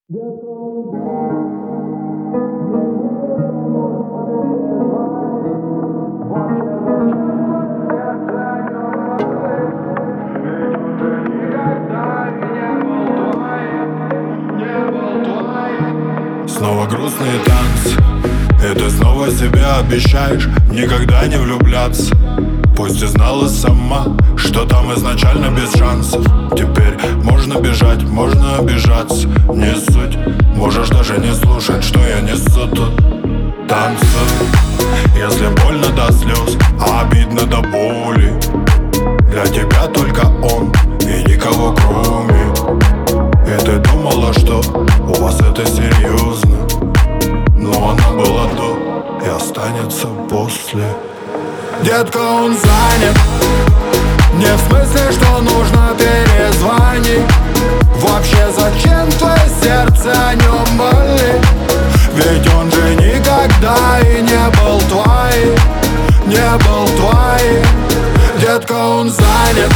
Снова грустные танцы, и ты снова себе обещаешь никогда не влюбляться. Пусть и знала сама, что там изначально без шансов. Теперь можно бежать, можно обижаться, не суть. Можешь даже не слушать, что я несу тут. Танцуй, если больно до слез, а обидно до боли. Для тебя только он и никого кроме. И ты думала, что у вас это серьезно, но она была до и останется после. Детка, он занят. Не в смысле, что нужно перезвонить. Вообще зачем твое сердце о нем болит? Ведь он же никогда и не был твоим, не был твоим. Детка, он занят.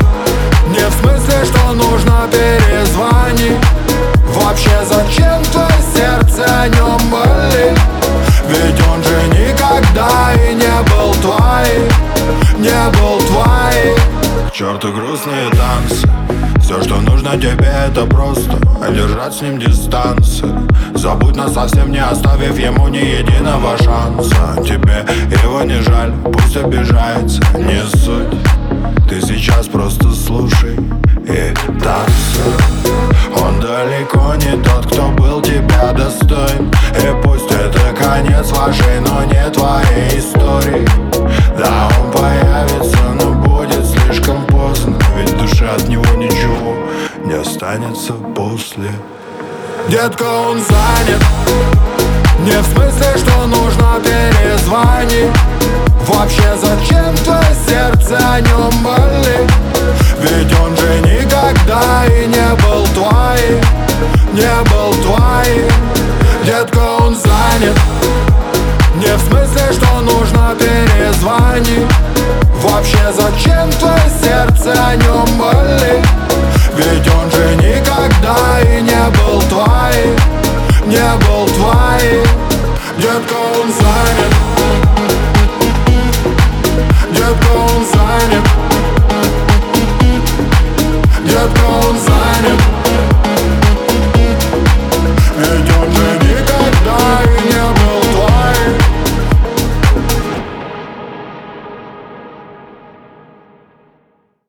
Не в смысле, что нужно перезвонить. Вообще зачем твое сердце о нем болит? Ведь он же никогда и не был твоим, не был твоим. К черту грустные танцы. Все, что нужно тебе, это просто держать с ним дистанцию. Забудь нас совсем, не оставив ему ни единого шанса. Тебе его не жаль, пусть обижается, не суть. Ты сейчас просто слушай и танцуй. Он далеко не тот, кто был тебя достоин. И пусть это конец вашей, но не твоей истории. Да, он появится, но будет слишком поздно. Ведь в душе от него ничего не останется после. Детка, он занят. Не в смысле, что нужно перезвонить. Вообще зачем твое сердце о нем болит? Ведь он же никогда и не был твоим, не был твоим. Детка, он занят. Не в смысле, что нужно перезвонить. Вообще зачем